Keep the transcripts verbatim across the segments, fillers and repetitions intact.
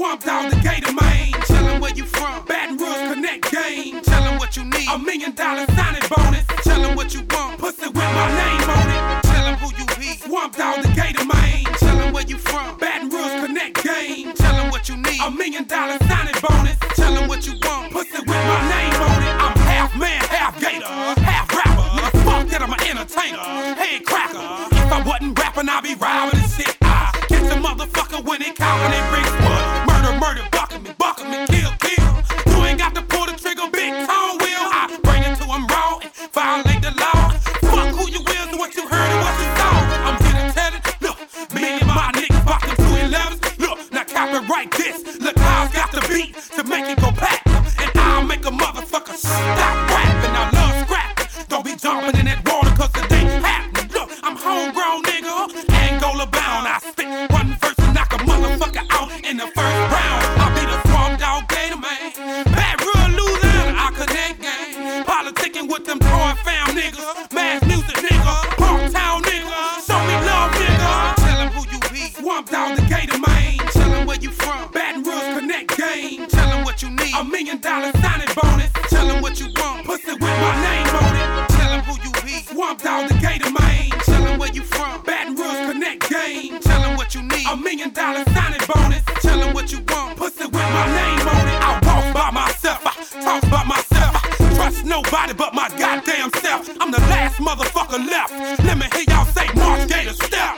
Swamp Dogg, the Gator, man. Tellin' where you from. Baton Rouge Connect Game. Tellin' what you need. A million dollar signing bonus. Tellin' what you want. Pussy with my name on it. Tellin' who you be. Swamp Dogg, the Gator, man. Tellin' where you from. Baton Rouge Connect Game. Tellin' what you need. A million dollar signing bonus. Tellin' what you want. Pussy with my name on it. I'm half man, half Gator, half rapper. Fuck that, I'm an entertainer. Head cracker. If I wasn't rapping, I'd be robbing and shit. I get the motherfucker when it count when they bring wood. Murder, murder, bucking me, bucking me, kill, kill. You ain't got to pull the trigger, big tone wheel. I bring it to him raw and violate the law. Fuck who you is and what you heard and what you saw. I'm here to tell it. Look, me and my niggas boxing two elevens. Look, now copyright this. Look how I got the beat to make it go back. And I'll make a motherfucker stop rapping. I love scrapping. Don't be jumping in that water cause it ain't happening. Look, I'm homegrown nigga, Angola bound. I spit one verse and knock a motherfucker out in the first round. I'll be the Swamp Dogg Gator, man. Bad real Louisiana, I connect gang. Politicking with them toy fam niggas. Mass music nigga, Parktown nigga. Show me love nigga. Tell him who you be. Swamp Dogg, the Gator, man. Tell him where you from. Baton Rouge Connect Game. Tell him what you need. A million dollar signing bonus. Tell him what you want. Pussy with my name on it. Tell him who you be. Swamp Dogg, the Gator, man. Tell him where you from. Baton Rouge Connect Game. Tell him what you need. A million dollar signing bonus. Tell him what you want. Pussy with my name on it. I walk by myself. I talk by myself. I trust nobody but my goddamn self. I'm the last motherfucker left. Let me hear y'all say March Gator step.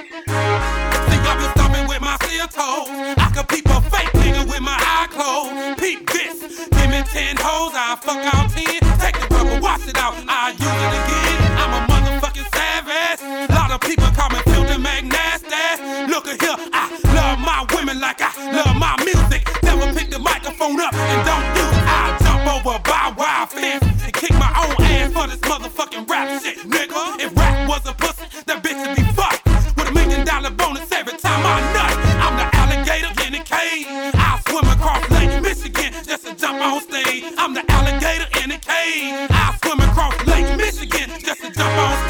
See, I been stomping with my steel toes. I can peep a fake nigga with my eye closed. Peep this. Give me ten hoes. I fuck out ten. Take the rubber, wash it out. I use it again. I'm a motherfucking savage. A lot of people call me Filthy McNasty. Look at here. I love my women like I love my music. Never pick the microphone up and don't use it. I jump over a barbed wire fence and kick my own ass for this motherfucking rap shit, nigga. If rap was a pussy, that bitch would be fucked. With a million dollar bonus every time I nut. I'm the alligator in the cave. I swim across Lake Michigan just to jump on stage. I'm the alligator in the cave. I swim across Lake Michigan just to jump on stage.